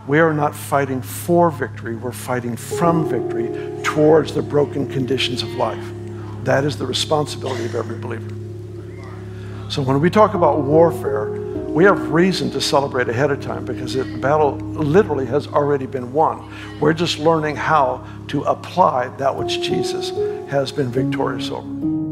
We are not fighting for victory. We're fighting from victory towards the broken conditions of life. That is the responsibility of every believer. So when we talk about warfare, we have reason to celebrate ahead of time because the battle literally has already been won. We're just learning how to apply that which Jesus has been victorious over.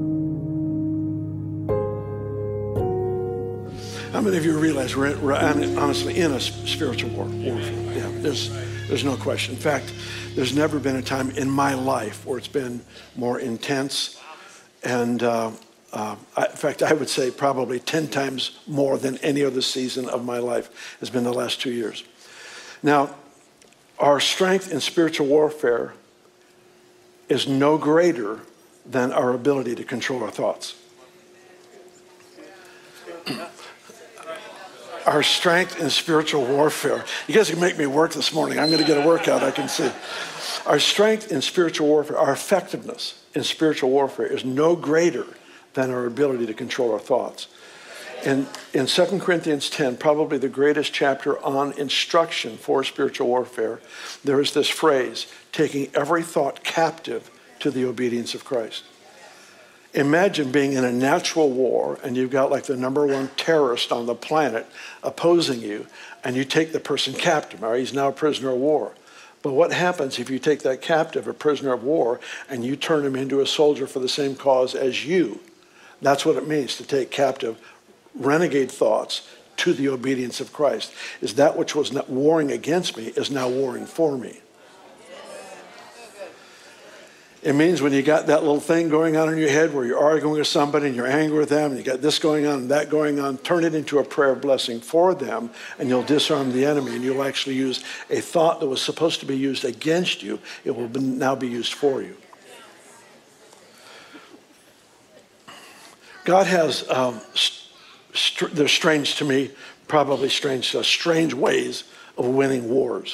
How many of you realize we're honestly in a spiritual warfare? Yeah, there's no question. In fact, there's never been a time in my life where it's been more intense. And in fact, I would say probably 10 times more than any other season of my life has been the last 2 years. Now, our strength in spiritual warfare is no greater than our ability to control our thoughts. Our strength in spiritual warfare. You guys can make me work this morning. I'm going to get a workout, I can see. Our strength in spiritual warfare, our effectiveness in spiritual warfare is no greater than our ability to control our thoughts. In 2 Corinthians 10, probably the greatest chapter on instruction for spiritual warfare, there is this phrase, taking every thought captive to the obedience of Christ. Imagine being in a natural war and you've got like the number one terrorist on the planet opposing you and you take the person captive. All right, he's now a prisoner of war. But what happens if you take that captive, a prisoner of war, and you turn him into a soldier for the same cause as you? That's what it means to take captive renegade thoughts to the obedience of Christ. Is that which was not warring against me is now warring for me. It means when you got that little thing going on in your head where you're arguing with somebody and you're angry with them and you got this going on and that going on, turn it into a prayer of blessing for them and you'll disarm the enemy and you'll actually use a thought that was supposed to be used against you. It will now be used for you. God has, they're strange to me, probably strange ways of winning wars.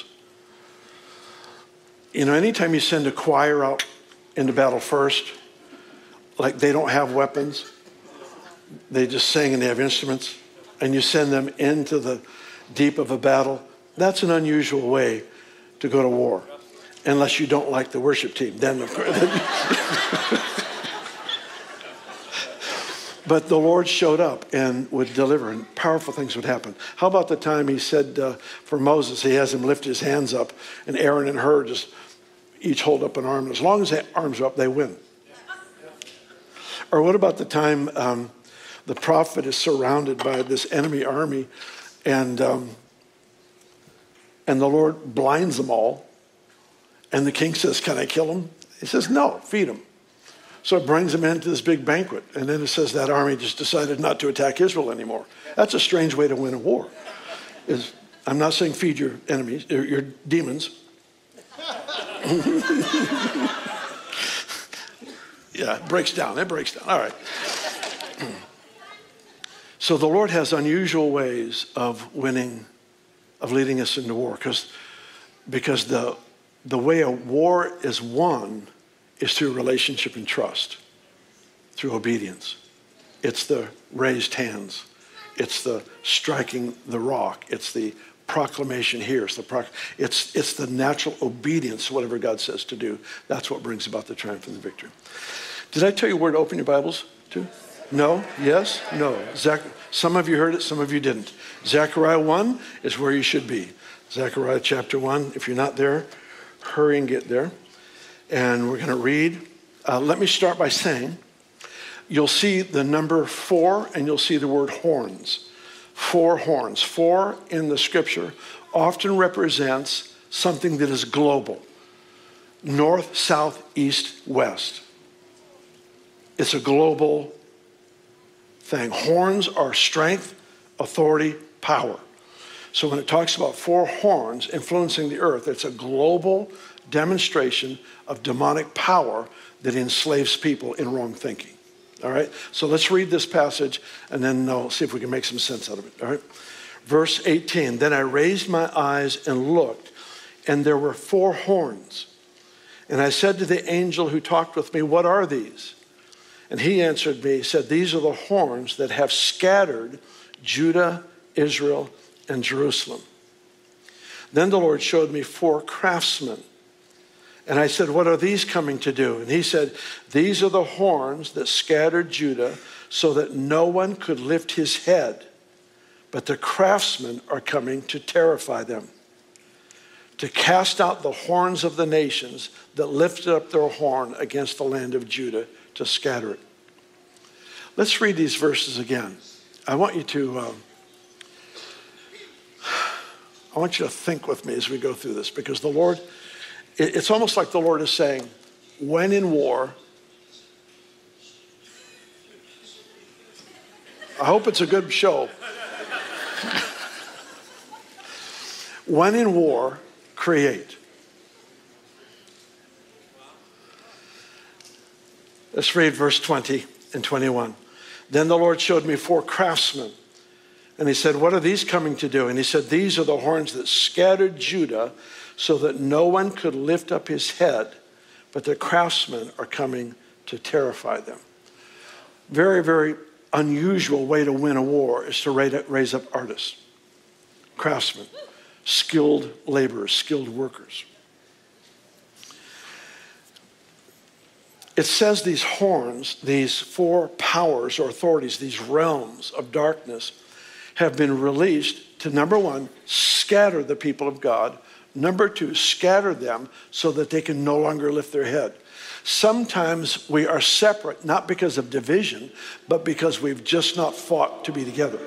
You know, anytime you send a choir out into battle first, like they don't have weapons, they just sing and they have instruments, and you send them into the deep of a battle, that's an unusual way to go to war, unless you don't like the worship team. Then, of course. But the Lord showed up and would deliver, and powerful things would happen. How about the time he said for Moses, he has him lift his hands up, and Aaron and Hur just each hold up an arm. And as long as their arms are up, they win. Or what about the time the prophet is surrounded by this enemy army, and the Lord blinds them all, and the king says, "Can I kill them?" He says, "No, feed them." So it brings them into this big banquet. And then it says that army just decided not to attack Israel anymore. That's a strange way to win a war. I'm not saying feed your enemies, your demons. Yeah, it breaks down. All right. So the Lord has unusual ways of winning, of leading us into war. Because the way a war is won is through relationship and trust, through obedience. It's the raised hands. It's the striking the rock. It's the proclamation here. It's the natural obedience to whatever God says to do. That's what brings about the triumph and the victory. Did I tell you where to open your Bibles to? No? Yes? No? Some of you heard it, some of you didn't. Zechariah 1 is where you should be. Zechariah chapter 1. If you're not there, hurry and get there. And we're going to read. Let me start by saying, you'll see the number 4 and you'll see the word horns. 4 horns. 4 in the scripture often represents something that is global. North, south, east, west. It's a global thing. Horns are strength, authority, power. So when it talks about 4 horns influencing the earth, it's a global demonstration of demonic power that enslaves people in wrong thinking. All right? So let's read this passage and then we'll see if we can make some sense out of it. All right? Verse 18, then I raised my eyes and looked, and there were 4 horns. And I said to the angel who talked with me, what are these? And he answered me, he said, these are the horns that have scattered Judah, Israel, and Jerusalem. Then the Lord showed me 4 craftsmen. And I said, what are these coming to do? And he said, these are the horns that scattered Judah so that no one could lift his head. But the craftsmen are coming to terrify them, to cast out the horns of the nations that lifted up their horn against the land of Judah, to scatter it. Let's read these verses again. I want you to think with me as we go through this, because the Lord, it's almost like the Lord is saying, when in war, I hope it's a good show. When in war, create. Let's read verse 20 and 21. Then the Lord showed me 4 craftsmen. And he said, what are these coming to do? And he said, these are the horns that scattered Judah so that no one could lift up his head, but the craftsmen are coming to terrify them. Very, very unusual way to win a war is to raise up artists, craftsmen, skilled laborers, skilled workers. It says these horns, these 4 powers or authorities, these realms of darkness have been released to, number 1, scatter the people of God. Number 2, scatter them so that they can no longer lift their head. Sometimes we are separate, not because of division, but because we've just not fought to be together.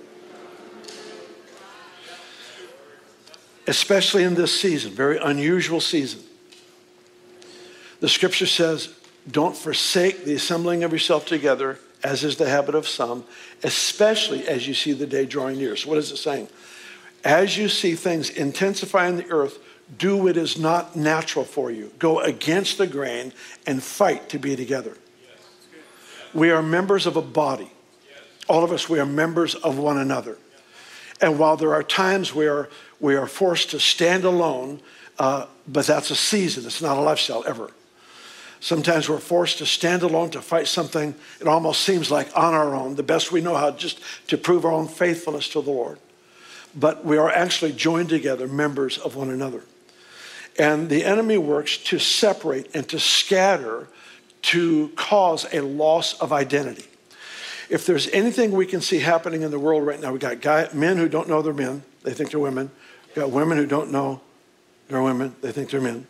Especially in this season, very unusual season. The scripture says, don't forsake the assembling of yourself together, as is the habit of some, especially as you see the day drawing near. So what is it saying? As you see things intensify in the earth, do what is not natural for you. Go against the grain and fight to be together. We are members of a body. All of us, we are members of one another. And while there are times where we are forced to stand alone, but that's a season. It's not a lifestyle ever. Sometimes we're forced to stand alone to fight something. It almost seems like on our own, the best we know how, just to prove our own faithfulness to the Lord. But we are actually joined together, members of one another. And the enemy works to separate and to scatter, to cause a loss of identity. If there's anything we can see happening in the world right now, we got men who don't know they're men, they think they're women. We got women who don't know they're women, they think they're men.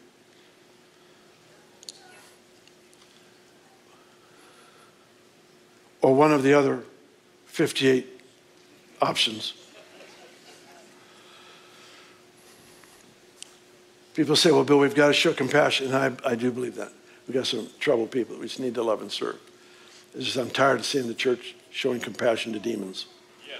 Or one of the other 58 options. People say, well, Bill, we've got to show compassion. And I do believe that. We've got some troubled people that we just need to love and serve. It's just I'm tired of seeing the church showing compassion to demons. Yes.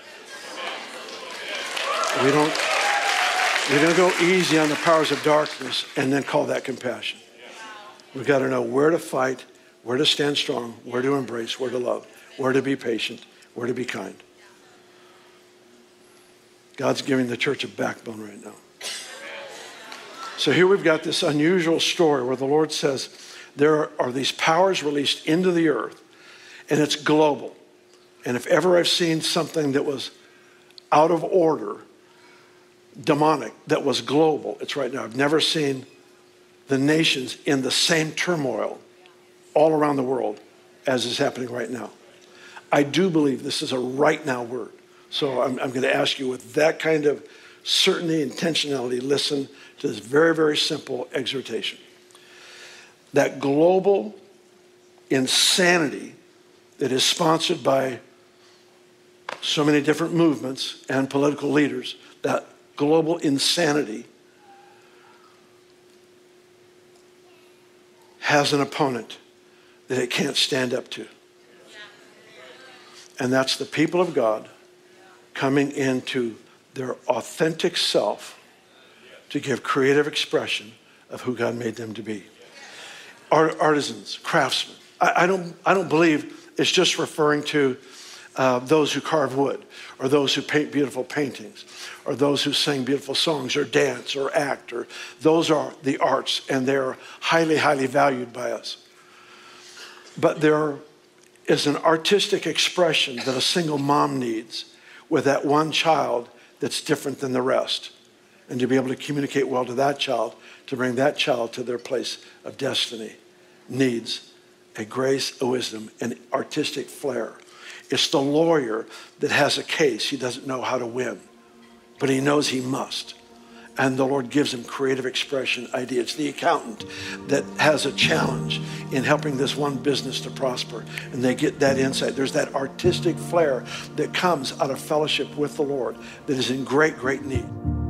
We don't go easy on the powers of darkness and then call that compassion. We've got to know where to fight, where to stand strong, where to embrace, where to love, where to be patient, where to be kind. God's giving the church a backbone right now. So here we've got this unusual story where the Lord says there are these powers released into the earth, and it's global. And if ever I've seen something that was out of order, demonic, that was global, it's right now. I've never seen the nations in the same turmoil all around the world as is happening right now. I do believe this is a right now word. So I'm going to ask you with that kind of certainty, intentionality, listen to this very, very simple exhortation. That global insanity that is sponsored by so many different movements and political leaders, that global insanity has an opponent that it can't stand up to. And that's the people of God coming into their authentic self to give creative expression of who God made them to be. Artisans, craftsmen. I don't believe it's just referring to those who carve wood, or those who paint beautiful paintings, or those who sing beautiful songs, or dance, or act, or those are the arts, and they're highly, highly valued by us. But there is an artistic expression that a single mom needs with that one child that's different than the rest. and to be able to communicate well to that child, to bring that child to their place of destiny, needs a grace, a wisdom, an artistic flair. It's the lawyer that has a case he doesn't know how to win, but he knows he must. And the Lord gives him creative expression idea. It's the accountant that has a challenge in helping this one business to prosper. And they get that insight. There's that artistic flair that comes out of fellowship with the Lord that is in great, great need.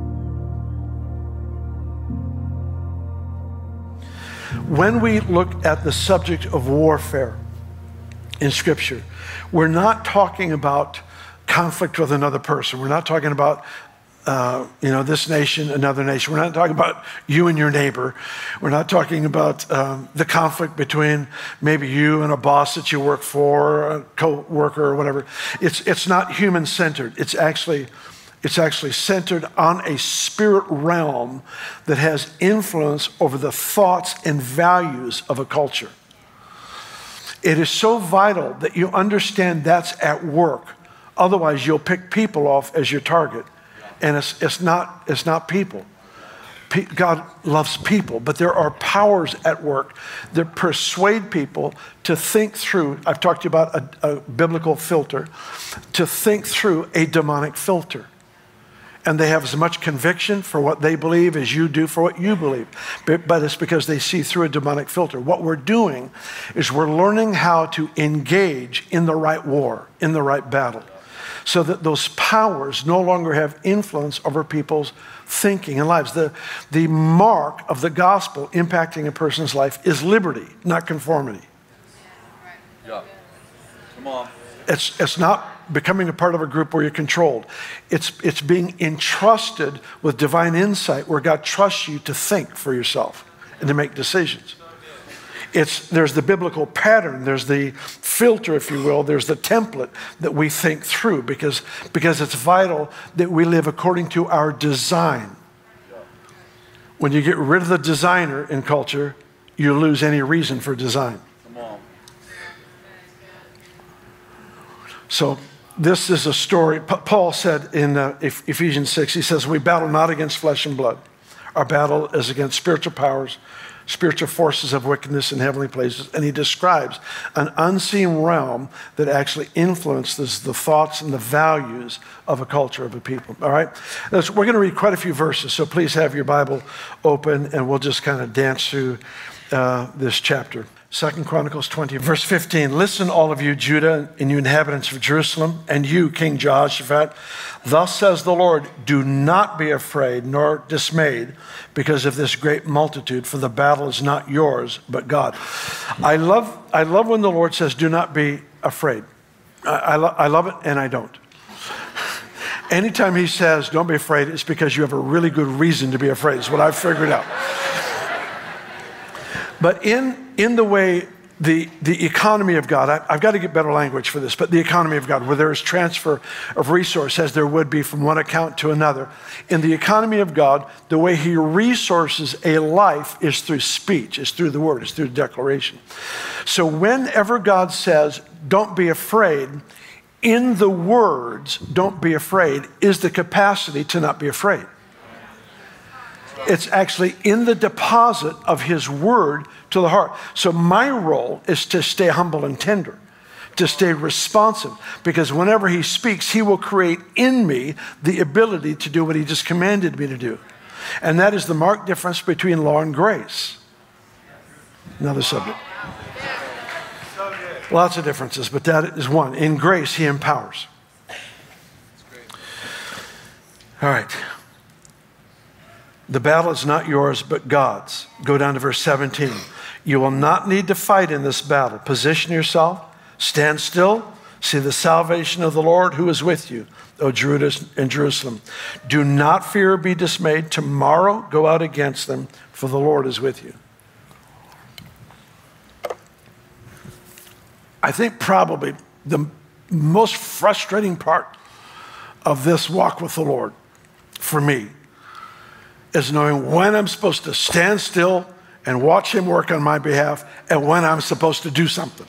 When we look at the subject of warfare in Scripture, we're not talking about conflict with another person. We're not talking about this nation, another nation. We're not talking about you and your neighbor. We're not talking about the conflict between maybe you and a boss that you work for, a co-worker or whatever. It's not human-centered. It's actually centered on a spirit realm that has influence over the thoughts and values of a culture. It is so vital that you understand that's at work. Otherwise, you'll pick people off as your target. And it's not people. God loves people, but there are powers at work that persuade people to think through. I've talked to you about a biblical filter, to think through a demonic filter. And they have as much conviction for what they believe as you do for what you believe. But it's because they see through a demonic filter. What we're doing is we're learning how to engage in the right war, in the right battle, so that those powers no longer have influence over people's thinking and lives. The mark of the gospel impacting a person's life is liberty, not conformity. Yeah. Come on. It's not becoming a part of a group where you're controlled. It's being entrusted with divine insight where God trusts you to think for yourself and to make decisions. There's the biblical pattern, there's the filter, if you will, there's the template that we think through because it's vital that we live according to our design. When you get rid of the designer in culture, you lose any reason for design. Come on. So this is a story. Paul said in Ephesians 6, he says, we battle not against flesh and blood. Our battle is against spiritual powers, spiritual forces of wickedness in heavenly places. And he describes an unseen realm that actually influences the thoughts and the values of a culture, of a people. All right? We're going to read quite a few verses, so please have your Bible open and we'll just kind of dance through this chapter. 2 Chronicles 20, verse 15. Listen, all of you, Judah, and you inhabitants of Jerusalem, and you, King Jehoshaphat. Thus says the Lord, do not be afraid nor dismayed because of this great multitude, for the battle is not yours, but God. I love when the Lord says, do not be afraid. I love it, and I don't. Anytime he says, don't be afraid, it's because you have a really good reason to be afraid. It's what I've figured out. But in the way the economy of God, I've got to get better language for this, but the economy of God, where there is transfer of resource as there would be from one account to another. In the economy of God, the way he resources a life is through speech, is through the word, is through declaration. So whenever God says, don't be afraid, in the words, don't be afraid, is the capacity to not be afraid. It's actually in the deposit of his word to the heart. So my role is to stay humble and tender, to stay responsive, because whenever he speaks, he will create in me the ability to do what he just commanded me to do. And that is the marked difference between law and grace. Another subject. Lots of differences, but that is one. In grace, he empowers. All right. The battle is not yours, but God's. Go down to verse 17. You will not need to fight in this battle. Position yourself, stand still, see the salvation of the Lord who is with you, O Judah and Jerusalem. Do not fear or be dismayed. Tomorrow go out against them, for the Lord is with you. I think probably the most frustrating part of this walk with the Lord for me is knowing when I'm supposed to stand still and watch him work on my behalf and when I'm supposed to do something.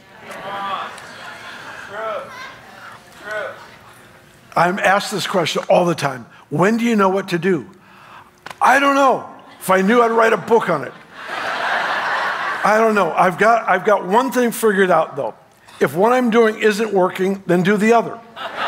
I'm asked this question all the time. When do you know what to do? I don't know. If I knew, I'd write a book on it. I don't know. I've got one thing figured out, though. If what I'm doing isn't working, then do the other.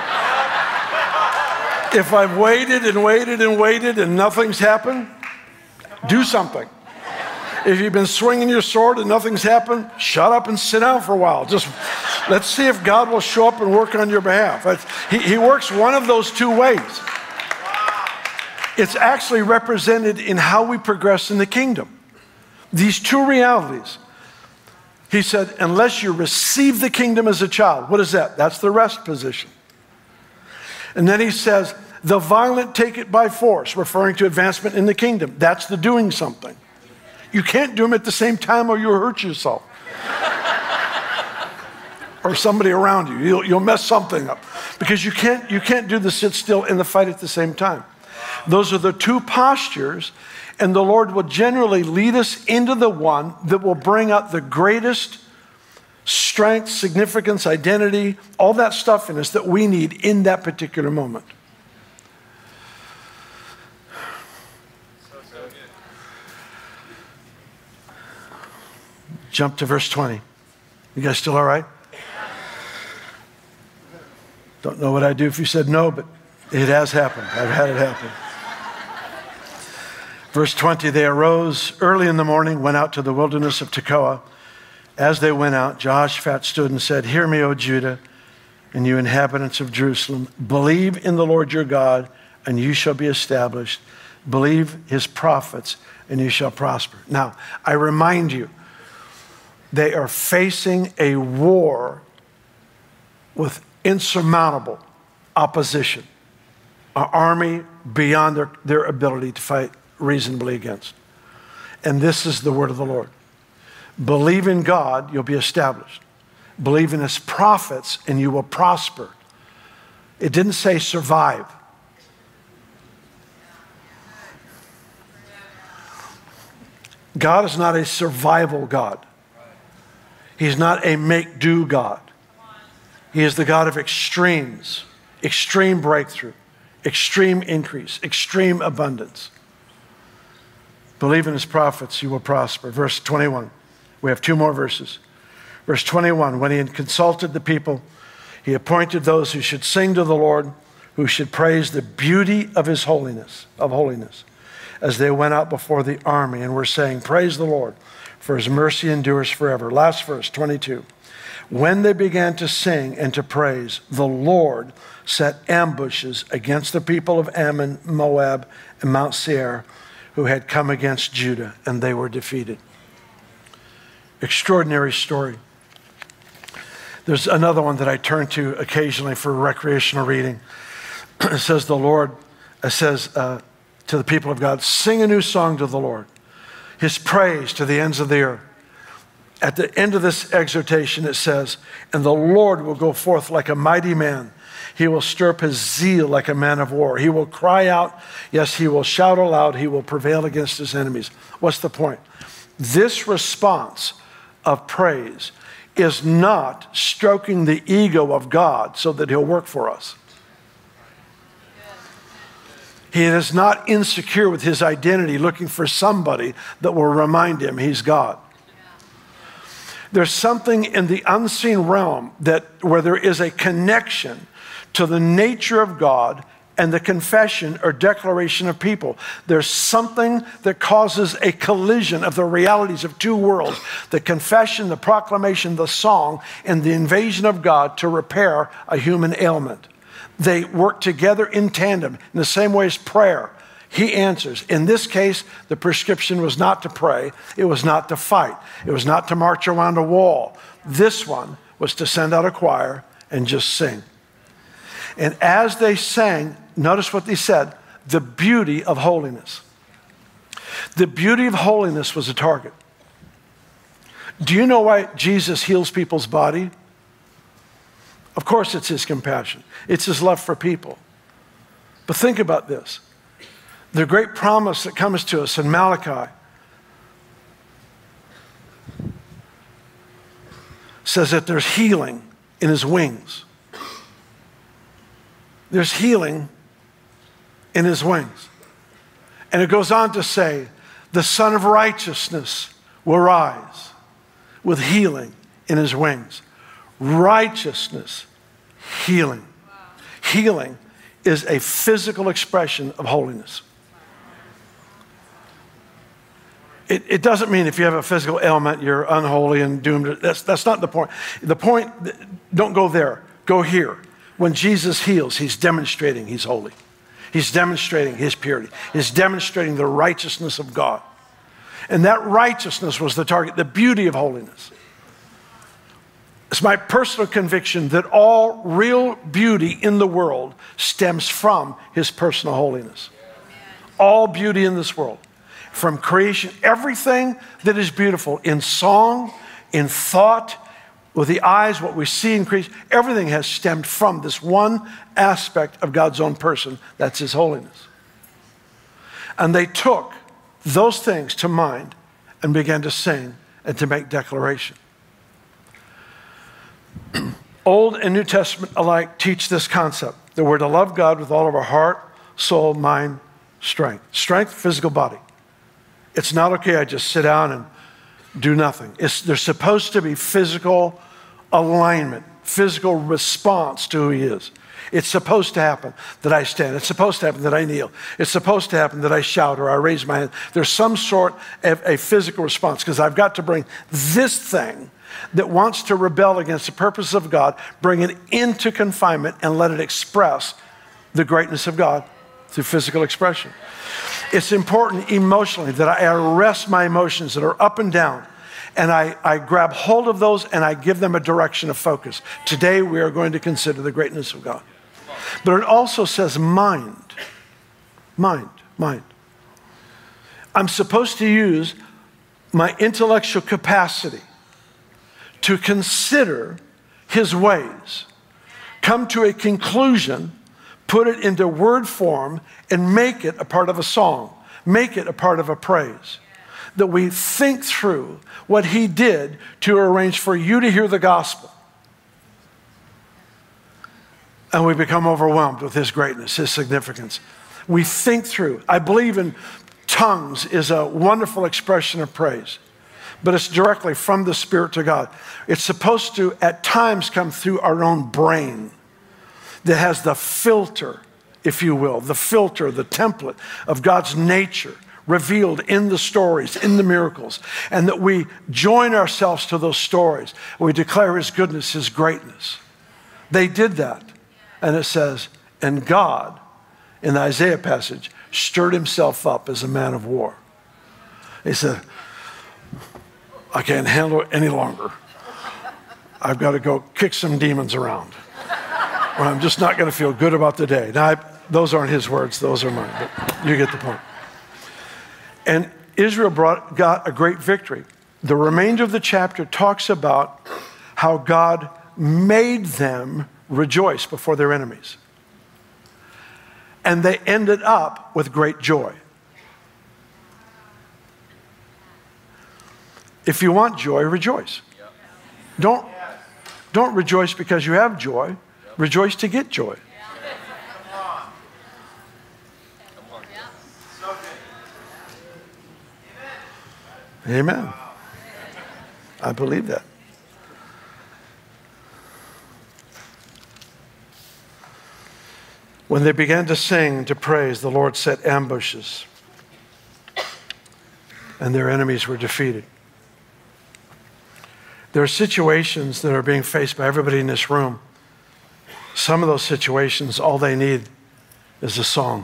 If I've waited and waited and waited and nothing's happened, do something. If you've been swinging your sword and nothing's happened, shut up and sit down for a while. Just let's see if God will show up and work on your behalf. He works one of those two ways. It's actually represented in how we progress in the kingdom. These two realities. He said, unless you receive the kingdom as a child, what is that? That's the rest position. And then he says, the violent take it by force, referring to advancement in the kingdom. That's the doing something. You can't do them at the same time or you'll hurt yourself. Or somebody around you. You'll mess something up. Because you can't do the sit still and the fight at the same time. Those are the two postures, and the Lord will generally lead us into the one that will bring out the greatest strength, significance, identity, all that stuff in us that we need in that particular moment. Jump to verse 20. You guys still all right? Don't know what I'd do if you said no, but it has happened. I've had it happen. Verse 20, they arose early in the morning, went out to the wilderness of Tekoa. As they went out, Jehoshaphat stood and said, hear me, O Judah, and you inhabitants of Jerusalem. Believe in the Lord your God, and you shall be established. Believe his prophets, and you shall prosper. Now, I remind you, they are facing a war with insurmountable opposition. An army beyond their ability to fight reasonably against. And this is the word of the Lord. Believe in God, you'll be established. Believe in his prophets, and you will prosper. It didn't say survive. God is not a survival God. He's not a make-do God. He is the God of extremes, extreme breakthrough, extreme increase, extreme abundance. Believe in his prophets, you will prosper. Verse 21. We have two more verses. Verse 21, when he had consulted the people, he appointed those who should sing to the Lord, who should praise the beauty of his holiness, as they went out before the army and were saying, praise the Lord, for his mercy endures forever. Last verse, 22. When they began to sing and to praise, the Lord set ambushes against the people of Ammon, Moab, and Mount Seir, who had come against Judah, and they were defeated. Extraordinary story. There's another one that I turn to occasionally for recreational reading. It says the Lord says to the people of God, sing a new song to the Lord, his praise to the ends of the earth. At the end of this exhortation, it says, and the Lord will go forth like a mighty man. He will stir up his zeal like a man of war. He will cry out. Yes, he will shout aloud. He will prevail against his enemies. What's the point? This response of praise is not stroking the ego of God so that he'll work for us. He is not insecure with his identity, looking for somebody that will remind him he's God. There's something in the unseen realm where there is a connection to the nature of God and the confession or declaration of people. There's something that causes a collision of the realities of two worlds, the confession, the proclamation, the song, and the invasion of God to repair a human ailment. They work together in tandem in the same way as prayer. He answers. In this case, the prescription was not to pray. It was not to fight. It was not to march around a wall. This one was to send out a choir and just sing. And as they sang, notice what they said, the beauty of holiness. The beauty of holiness was a target. Do you know why Jesus heals people's body? Of course, it's his compassion. It's his love for people. But think about this. The great promise that comes to us in Malachi says that there's healing in his wings. There's healing in his wings. And it goes on to say, the Son of Righteousness will rise with healing in his wings. Righteousness, healing. Healing is a physical expression of holiness. It doesn't mean if you have a physical ailment, you're unholy and doomed. That's not the point. The point, don't go there. Go here. When Jesus heals, he's demonstrating he's holy. He's demonstrating his purity. He's demonstrating the righteousness of God. And that righteousness was the target, the beauty of holiness. It's my personal conviction that all real beauty in the world stems from his personal holiness. All beauty in this world. From creation, everything that is beautiful in song, in thought, with the eyes, what we see in creation, everything has stemmed from this one aspect of God's own person. That's his holiness. And they took those things to mind and began to sing and to make declaration. Old and New Testament alike teach this concept, that we're to love God with all of our heart, soul, mind, strength. Strength, physical body. It's not okay I just sit down and do nothing. There's supposed to be physical alignment, physical response to who he is. It's supposed to happen that I stand. It's supposed to happen that I kneel. It's supposed to happen that I shout or I raise my hand. There's some sort of a physical response because I've got to bring this thing that wants to rebel against the purpose of God, bring it into confinement and let it express the greatness of God through physical expression. It's important emotionally that I arrest my emotions that are up and down, and I grab hold of those and I give them a direction of focus. Today we are going to consider the greatness of God. But it also says mind. Mind. I'm supposed to use my intellectual capacity to consider his ways, come to a conclusion, put it into word form, and make it a part of a song, make it a part of a praise. That we think through what he did to arrange for you to hear the gospel. And we become overwhelmed with his greatness, his significance. We think through. I believe in tongues is a wonderful expression of praise, but it's directly from the Spirit to God. It's supposed to, at times, come through our own brain that has the filter, if you will, the filter, the template of God's nature revealed in the stories, in the miracles, and that we join ourselves to those stories. We declare his goodness, his greatness. They did that. And it says, and God, in the Isaiah passage, stirred himself up as a man of war. He said, I can't handle it any longer. I've got to go kick some demons around. Or I'm just not going to feel good about the day. Now, those aren't his words, those are mine, but you get the point. And Israel got a great victory. The remainder of the chapter talks about how God made them rejoice before their enemies. And they ended up with great joy. If you want joy, rejoice. Don't rejoice because you have joy. Rejoice to get joy. Amen. I believe that. When they began to sing, to praise, the Lord set ambushes, and their enemies were defeated. There are situations that are being faced by everybody in this room. Some of those situations, all they need is a song.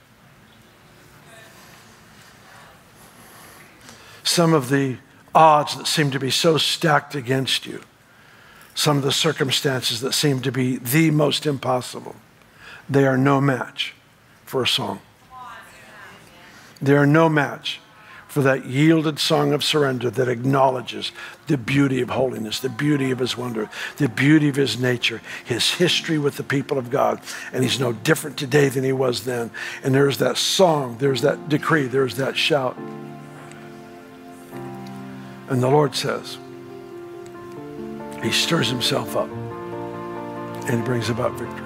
Some of the odds that seem to be so stacked against you, some of the circumstances that seem to be the most impossible, they are no match for a song. They are no match for that yielded song of surrender that acknowledges the beauty of holiness, the beauty of his wonder, the beauty of his nature, his history with the people of God. And he's no different today than he was then. And there's that song, there's that decree, there's that shout. And the Lord says, he stirs himself up and he brings about victory.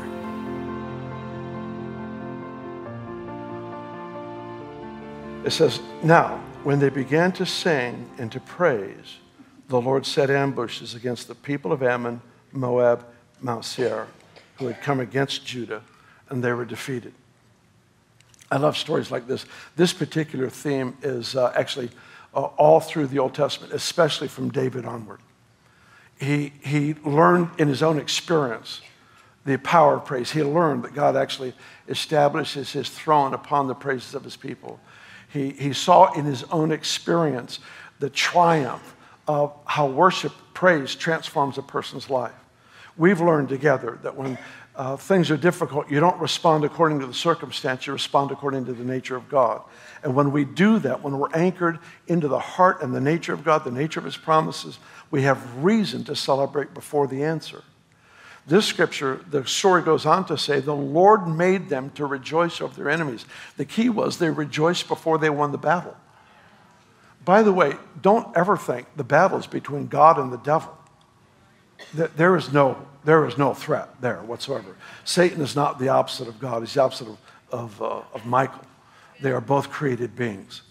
It says, now, when they began to sing and to praise, the Lord set ambushes against the people of Ammon, Moab, Mount Seir, who had come against Judah, and they were defeated. I love stories like this. This particular theme is actually all through the Old Testament, especially from David onward. He learned in his own experience the power of praise. He learned that God actually establishes his throne upon the praises of his people. He saw in his own experience the triumph of how worship, praise transforms a person's life. We've learned together that when things are difficult, you don't respond according to the circumstance, you respond according to the nature of God. And when we do that, when we're anchored into the heart and the nature of God, the nature of his promises, we have reason to celebrate before the answer. This scripture, the story goes on to say, the Lord made them to rejoice over their enemies. The key was they rejoiced before they won the battle. By the way, don't ever think the battle is between God and the devil. There is no threat there whatsoever. Satan is not the opposite of God. He's the opposite of Michael. They are both created beings.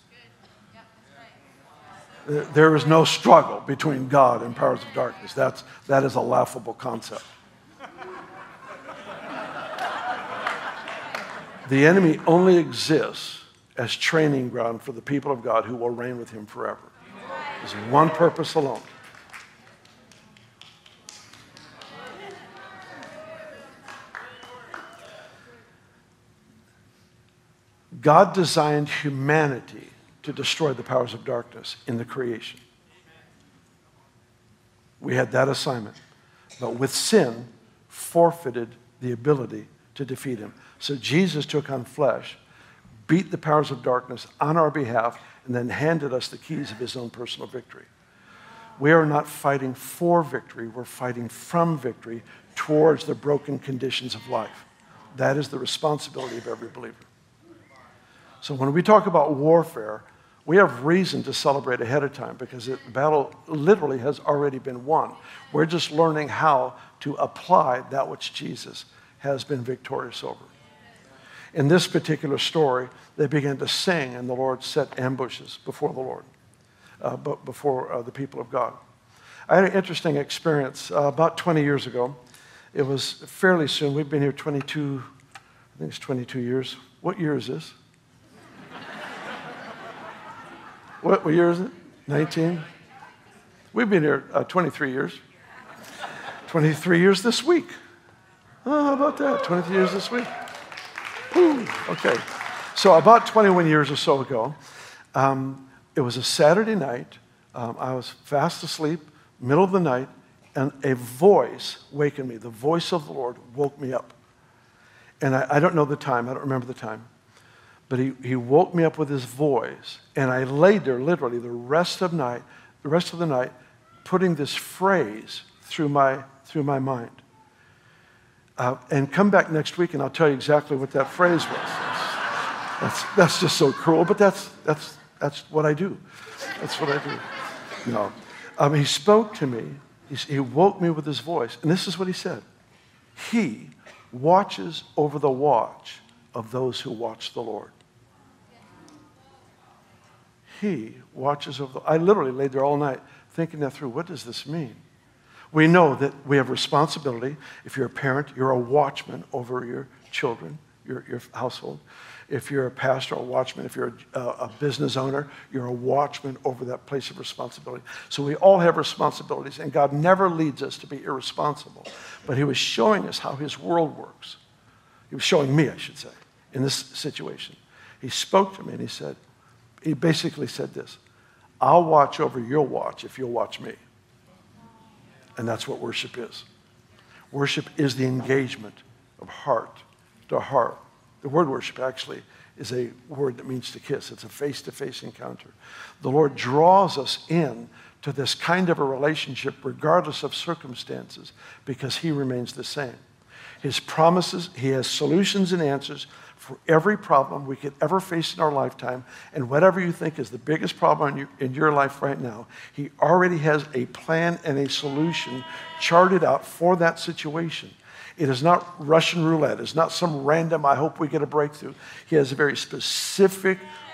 There is no struggle between God and powers of darkness. That is a laughable concept. The enemy only exists as training ground for the people of God who will reign with him forever. There's one purpose alone. God designed humanity to destroy the powers of darkness in the creation. We had that assignment. But with sin, forfeited the ability to defeat him. So Jesus took on flesh, beat the powers of darkness on our behalf, and then handed us the keys of his own personal victory. We are not fighting for victory. We're fighting from victory towards the broken conditions of life. That is the responsibility of every believer. So when we talk about warfare, we have reason to celebrate ahead of time because the battle literally has already been won. We're just learning how to apply that which Jesus has been victorious over. In this particular story, they began to sing, and the Lord set ambushes before the Lord, before the people of God. I had an interesting experience about 20 years ago. It was fairly soon. We've been here 22, I think it's 22 years. What year is this? What year is it? 19? We've been here 23 years. 23 years this week. Oh, how about that? 23 years this week. Whew. Okay. So about 21 years or so ago, it was a Saturday night. I was fast asleep, middle of the night, and a voice wakened me. The voice of the Lord woke me up. And I don't know the time. I don't remember the time. But he woke me up with his voice, and I laid there literally the rest of the night, putting this phrase through my mind. And come back next week, and I'll tell you exactly what that phrase was. That's just so cruel, but that's what I do. That's what I do. No, he spoke to me. He woke me with his voice, and this is what he said: He watches over the watch of those who watch the Lord. He watches over I literally laid there all night thinking that through. What does this mean? We know that we have responsibility. If you're a parent, you're a watchman over your children, your household. If you're a pastor, a watchman. If you're a business owner, you're a watchman over that place of responsibility. So we all have responsibilities, and God never leads us to be irresponsible. But he was showing us how his world works. He was showing me, I should say, in this situation. He spoke to me, and he basically said this: I'll watch over your watch if you'll watch me. And that's what worship is. Worship is the engagement of heart to heart. The word worship actually is a word that means to kiss. It's a face-to-face encounter. The Lord draws us in to this kind of a relationship regardless of circumstances because he remains the same. His promises, he has solutions and answers for every problem we could ever face in our lifetime, and whatever you think is the biggest problem in your life right now, he already has a plan and a solution charted out for that situation. It is not Russian roulette. It's not some random, I hope we get a breakthrough. He has a very specific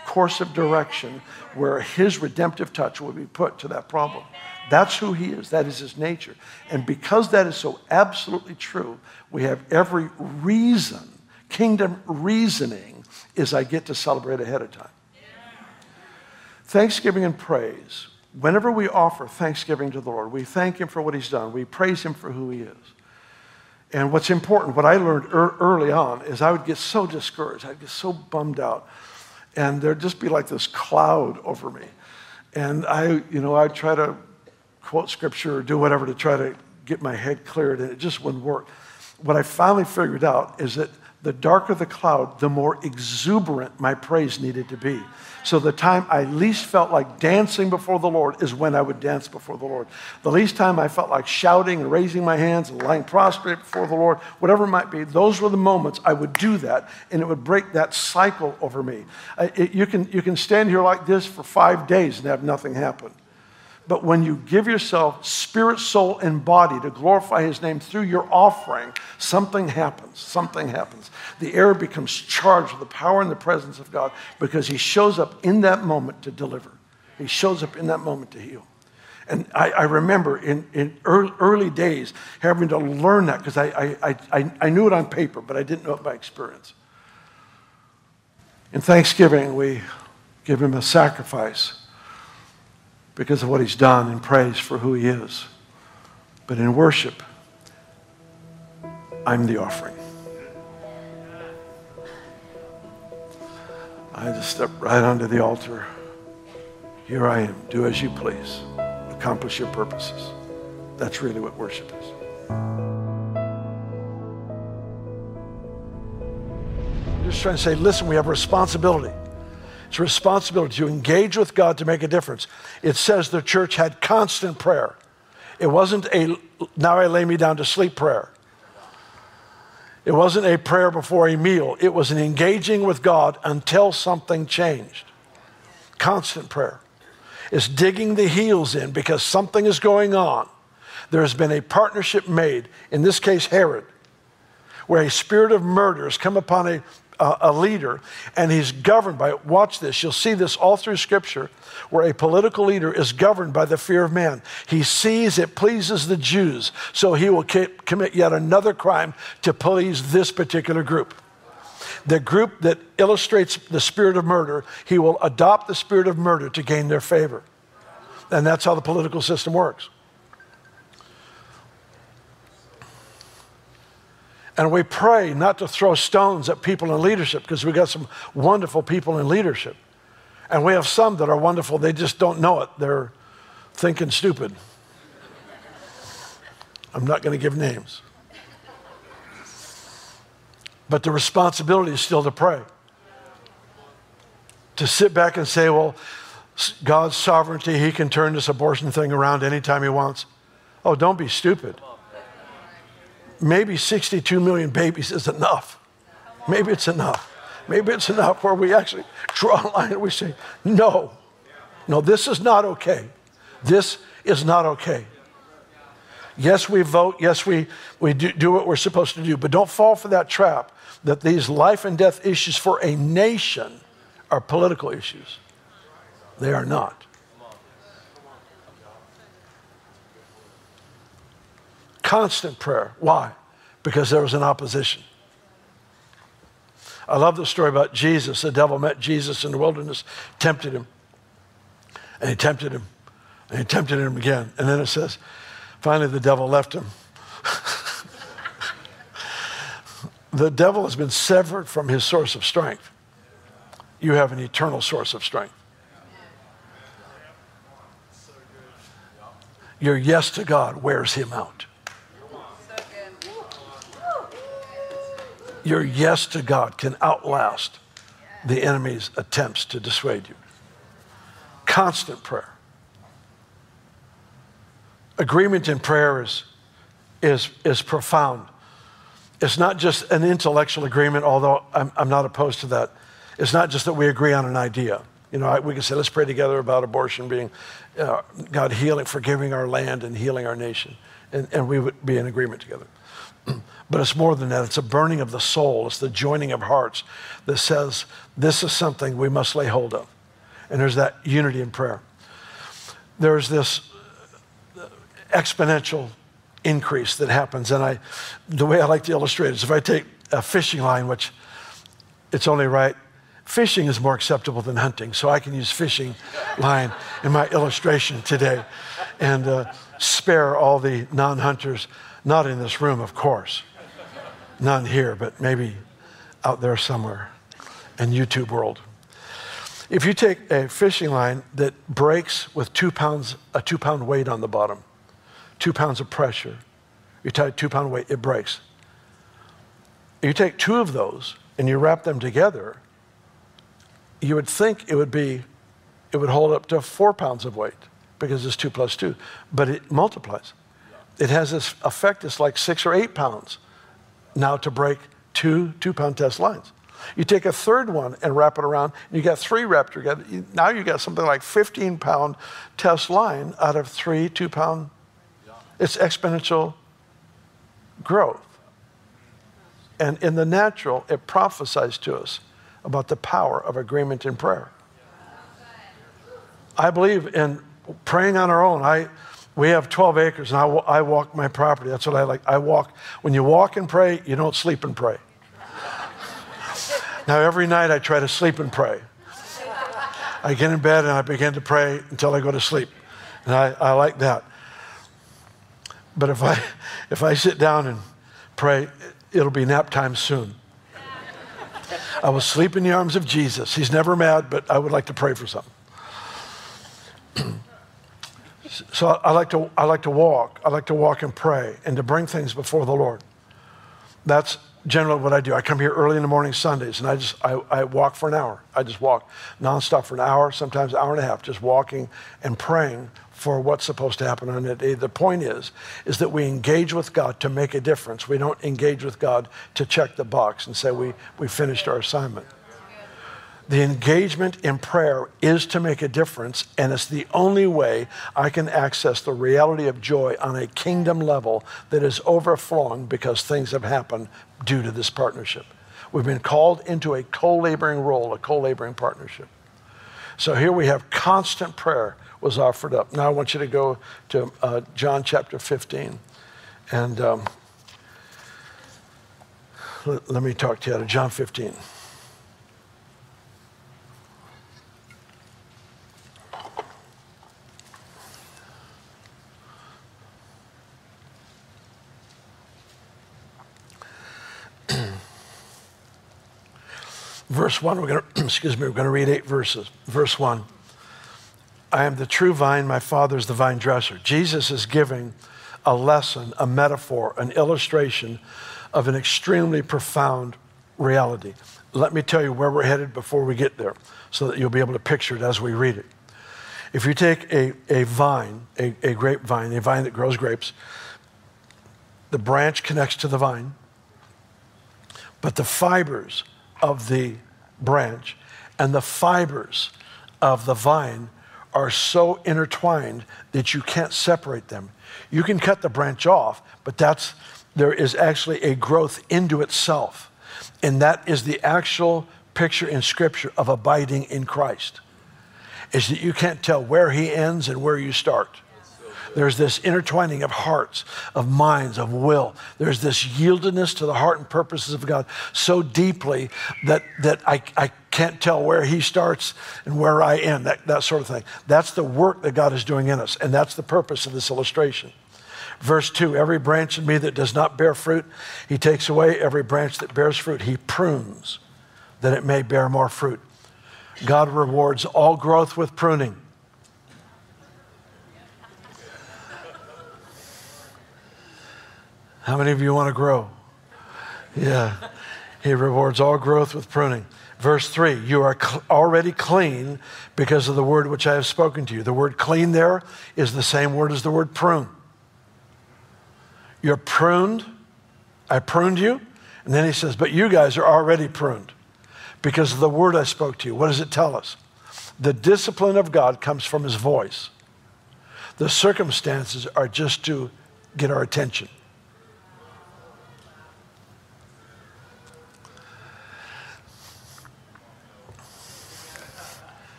course of direction where his redemptive touch will be put to that problem. That's who he is. That is his nature. And because that is so absolutely true, we have every reason, kingdom reasoning, is I get to celebrate ahead of time. Thanksgiving and praise. Whenever we offer thanksgiving to the Lord, we thank him for what he's done. We praise him for who he is. And what's important, what I learned early on, is I would get so discouraged. I'd get so bummed out. And there'd just be like this cloud over me. And I'd try to quote scripture or do whatever to try to get my head cleared, and it just wouldn't work. What I finally figured out is that the darker the cloud, the more exuberant my praise needed to be. So the time I least felt like dancing before the Lord is when I would dance before the Lord. The least time I felt like shouting and raising my hands and lying prostrate before the Lord, whatever it might be, those were the moments I would do that, and it would break that cycle over me. You can stand here like this for 5 days and have nothing happen. But when you give yourself spirit, soul, and body to glorify his name through your offering, something happens. Something happens. The air becomes charged with the power and the presence of God because he shows up in that moment to deliver. He shows up in that moment to heal. And I remember in early days having to learn that because I knew it on paper, but I didn't know it by experience. In Thanksgiving, we give him a sacrifice because of what he's done, and praise for who he is. But in worship, I'm the offering. I just step right onto the altar. Here I am. Do as you please. Accomplish your purposes. That's really what worship is. I'm just trying to say, listen, we have a responsibility. It's a responsibility to engage with God to make a difference. It says the church had constant prayer. It wasn't a now I lay me down to sleep prayer. It wasn't a prayer before a meal. It was an engaging with God until something changed. Constant prayer. It's digging the heels in because something is going on. There has been a partnership made, in this case Herod, where a spirit of murder has come upon a leader, and he's governed by it. Watch this. You'll see this all through Scripture, where a political leader is governed by the fear of man. He sees it pleases the Jews, so he will commit yet another crime to please this particular group. The group that illustrates the spirit of murder, he will adopt the spirit of murder to gain their favor. And that's how the political system works. And we pray not to throw stones at people in leadership because we've got some wonderful people in leadership. And we have some that are wonderful. They just don't know it. They're thinking stupid. I'm not going to give names. But the responsibility is still to pray. To sit back and say, well, God's sovereignty, he can turn this abortion thing around anytime he wants. Oh, don't be stupid. Maybe 62 million babies is enough. Maybe it's enough. Maybe it's enough where we actually draw a line and we say, no, this is not okay. This is not okay. Yes, we vote. Yes, we do what we're supposed to do. But don't fall for that trap that these life and death issues for a nation are political issues. They are not. Constant prayer. Why? Because there was an opposition. I love the story about Jesus. The devil met Jesus in the wilderness, tempted him. And he tempted him. And he tempted him again. And then it says, finally the devil left him. The devil has been severed from his source of strength. You have an eternal source of strength. Your yes to God wears him out. Your yes to God can outlast the enemy's attempts to dissuade you. Constant prayer. Agreement in prayer is profound. It's not just an intellectual agreement, although I'm not opposed to that. It's not just that we agree on an idea. We can say, let's pray together about abortion being, God healing, forgiving our land and healing our nation. And we would be in agreement together. But it's more than that. It's a burning of the soul. It's the joining of hearts that says this is something we must lay hold of. And there's that unity in prayer. There's this exponential increase that happens. And the way I like to illustrate is if I take a fishing line, which it's only right, fishing is more acceptable than hunting. So I can use fishing line in my illustration today and spare all the non-hunters, not in this room, of course. None here, but maybe out there somewhere in YouTube world. If you take a fishing line that breaks with 2 pounds, a 2-pound weight on the bottom, 2 pounds of pressure, you tie a 2-pound weight, it breaks. You take 2 of those and you wrap them together, you would think it would hold up to 4 pounds of weight because it's 2 plus 2, but it multiplies. It has this effect, it's like 6 or 8 pounds now to break 2 2-pound test lines. You take a third one and wrap it around, and you got 3 wrapped together. Now you got something like 15-pound test line out of 3 2-pound. It's exponential growth. And in the natural, it prophesies to us about the power of agreement in prayer. I believe in praying on our own. We have 12 acres, and I walk my property. That's what I like. I walk. When you walk and pray, you don't sleep and pray. Now, every night I try to sleep and pray. I get in bed and I begin to pray until I go to sleep. And I like that. But if I sit down and pray, it'll be nap time soon. I will sleep in the arms of Jesus. He's never mad, but I would like to pray for something. So I like to walk. I like to walk and pray and to bring things before the Lord. That's generally what I do. I come here early in the morning Sundays, and I walk for an hour. I just walk nonstop for an hour, sometimes an hour and a half, just walking and praying for what's supposed to happen on that day. The point is that we engage with God to make a difference. We don't engage with God to check the box and say we finished our assignment. The engagement in prayer is to make a difference, and it's the only way I can access the reality of joy on a kingdom level that is overflowing because things have happened due to this partnership. We've been called into a co-laboring role, a co-laboring partnership. So here we have constant prayer was offered up. Now I want you to go to John chapter 15, and let me talk to you out of John 15. Verse 1, we're going to read 8 verses. Verse 1, I am the true vine, my Father is the vine dresser. Jesus is giving a lesson, a metaphor, an illustration of an extremely profound reality. Let me tell you where we're headed before we get there so that you'll be able to picture it as we read it. If you take a vine, a grapevine, a vine that grows grapes, the branch connects to the vine, but the fibers of the branch and the fibers of the vine are so intertwined that you can't separate them. You can cut the branch off, but there is actually a growth into itself. And that is the actual picture in Scripture of abiding in Christ, is that you can't tell where he ends and where you start. There's this intertwining of hearts, of minds, of will. There's this yieldedness to the heart and purposes of God so deeply that I can't tell where he starts and where I end, that sort of thing. That's the work that God is doing in us, and that's the purpose of this illustration. Verse 2, every branch in me that does not bear fruit, he takes away. Every branch that bears fruit, he prunes, that it may bear more fruit. God rewards all growth with pruning. How many of you want to grow? Yeah. He rewards all growth with pruning. Verse 3, you are already clean because of the word which I have spoken to you. The word clean there is the same word as the word prune. You're pruned. I pruned you. And then he says, but you guys are already pruned because of the word I spoke to you. What does it tell us? The discipline of God comes from his voice. The circumstances are just to get our attention.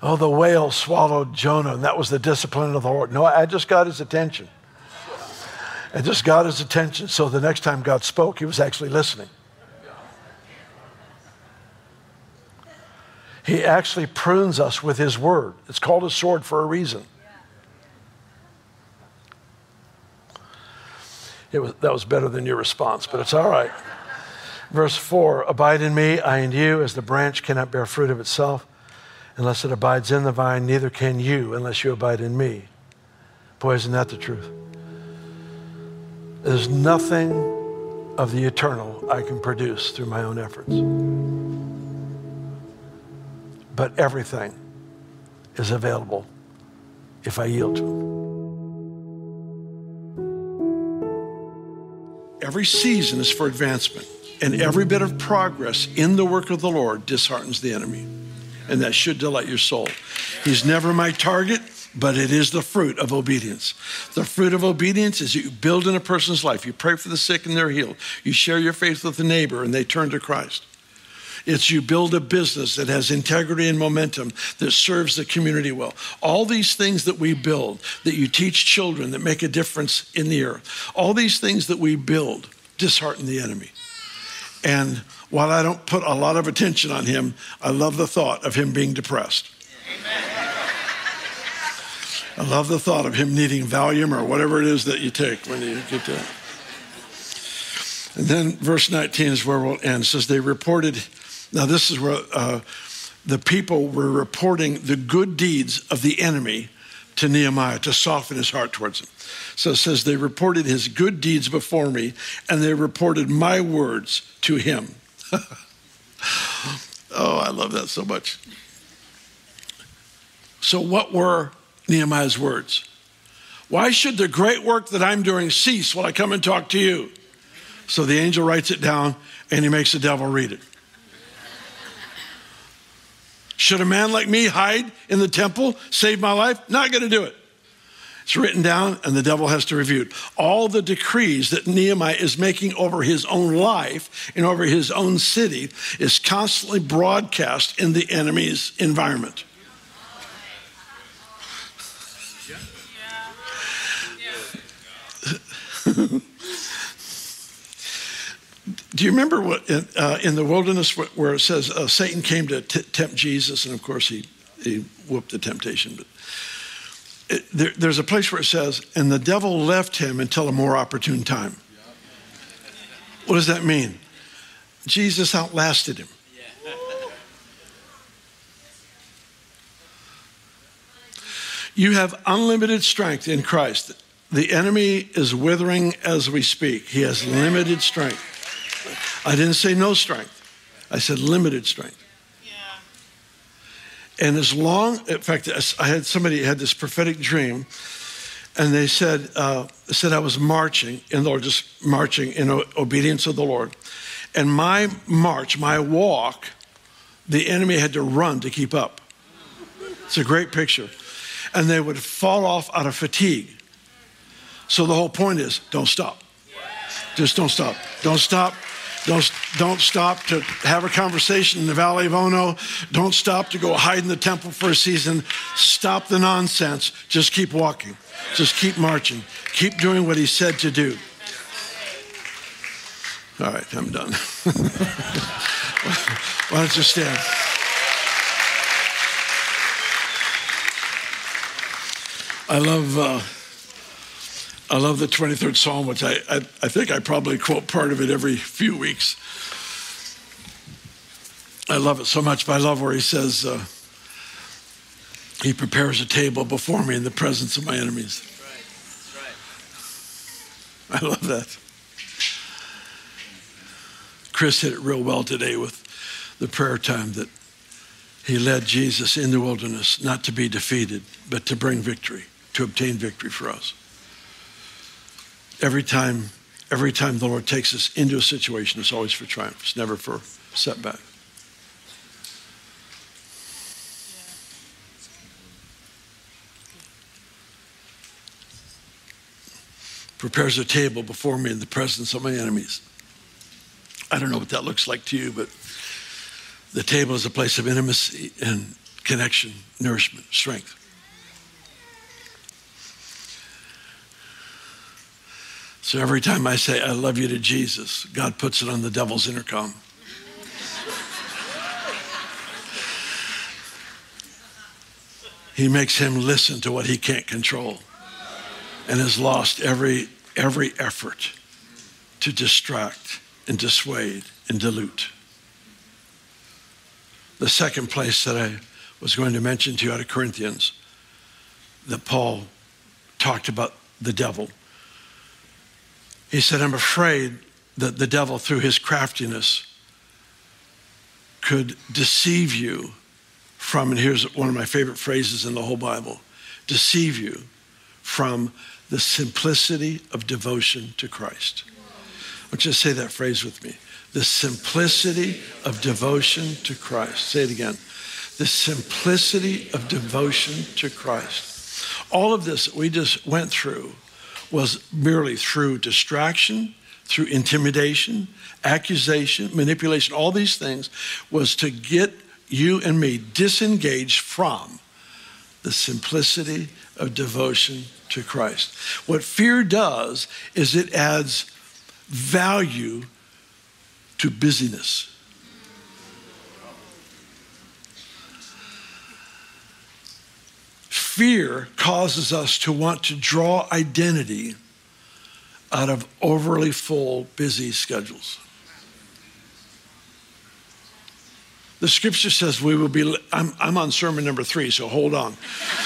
Oh, the whale swallowed Jonah, and that was the discipline of the Lord. No, I just got his attention. I just got his attention, so the next time God spoke, he was actually listening. He actually prunes us with his word. It's called a sword for a reason. That was better than your response, but it's all right. Verse 4, abide in me, I in you, as the branch cannot bear fruit of itself unless it abides in the vine, neither can you unless you abide in me. Boy, isn't that the truth? There's nothing of the eternal I can produce through my own efforts. But everything is available if I yield to him. Every season is for advancement, and every bit of progress in the work of the Lord disheartens the enemy. And that should delight your soul. He's never my target, but it is the fruit of obedience. The fruit of obedience is you build in a person's life. You pray for the sick and they're healed. You share your faith with a neighbor and they turn to Christ. It's you build a business that has integrity and momentum that serves the community well. All these things that we build, that you teach children that make a difference in the earth, all these things that we build dishearten the enemy. And while I don't put a lot of attention on him, I love the thought of him being depressed. I love the thought of him needing Valium or whatever it is that you take when you get there. And then verse 19 is where we'll end. It says they reported, now this is where the people were reporting the good deeds of the enemy to Nehemiah to soften his heart towards him. So it says they reported his good deeds before me and they reported my words to him. Oh, I love that so much. So what were Nehemiah's words? Why should the great work that I'm doing cease while I come and talk to you? So the angel writes it down and he makes the devil read it. Should a man like me hide in the temple, save my life? Not going to do it. It's written down and the devil has to review it. All the decrees that Nehemiah is making over his own life and over his own city is constantly broadcast in the enemy's environment. Do you remember what in the wilderness where it says Satan came to tempt Jesus, and of course he whooped the temptation, but there's a place where it says, and the devil left him until a more opportune time. What does that mean? Jesus outlasted him. You have unlimited strength in Christ. The enemy is withering as we speak. He has limited strength. I didn't say no strength. I said limited strength. And as long, in fact, I had somebody had this prophetic dream, and they said I was marching in the Lord, just marching in obedience of the Lord. And my march, my walk, the enemy had to run to keep up. It's a great picture. And they would fall off out of fatigue. So the whole point is, don't stop. Just don't stop. Don't stop. Don't stop to have a conversation in the Valley of Ono. Don't stop to go hide in the temple for a season. Stop the nonsense. Just keep walking. Just keep marching. Keep doing what he said to do. All right, I'm done. Why don't you stand? I love the 23rd Psalm, which I think I probably quote part of it every few weeks. I love it so much, but I love where he says, he prepares a table before me in the presence of my enemies. That's right. I love that. Chris hit it real well today with the prayer time that he led Jesus in the wilderness, not to be defeated, but to bring victory, to obtain victory for us. Every time the Lord takes us into a situation, it's always for triumph. It's never for setback. Prepares a table before me in the presence of my enemies. I don't know what that looks like to you, but the table is a place of intimacy, and connection, nourishment, strength. So every time I say, I love you to Jesus, God puts it on the devil's intercom. He makes him listen to what he can't control and has lost every effort to distract and dissuade and dilute. The second place that I was going to mention to you out of Corinthians, that Paul talked about the devil. He said, I'm afraid that the devil, through his craftiness, could deceive you from, and here's one of my favorite phrases in the whole Bible, deceive you from the simplicity of devotion to Christ. I want you to say that phrase with me. The simplicity of devotion to Christ. Say it again. The simplicity of devotion to Christ. All of this that we just went through was merely through distraction, through intimidation, accusation, manipulation, all these things was to get you and me disengaged from the simplicity of devotion to Christ. What fear does is it adds value to busyness. Fear causes us to want to draw identity out of overly full, busy schedules. The scripture says we will be, I'm on sermon number 3, so hold on.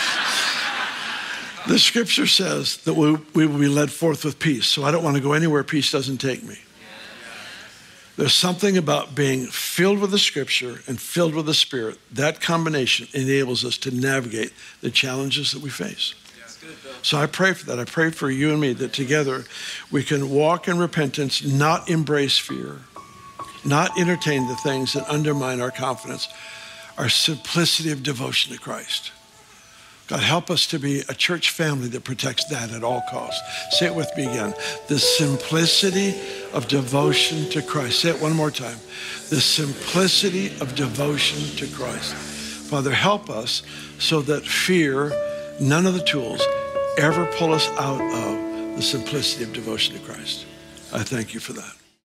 The scripture says that we will be led forth with peace, so I don't want to go anywhere peace doesn't take me. There's something about being filled with the scripture and filled with the Spirit. That combination enables us to navigate the challenges that we face. So I pray for that. I pray for you and me that together we can walk in repentance, not embrace fear, not entertain the things that undermine our confidence, our simplicity of devotion to Christ. God, help us to be a church family that protects that at all costs. Say it with me again. The simplicity of devotion to Christ. Say it one more time. The simplicity of devotion to Christ. Father, help us so that fear, none of the tools ever pull us out of the simplicity of devotion to Christ. I thank you for that.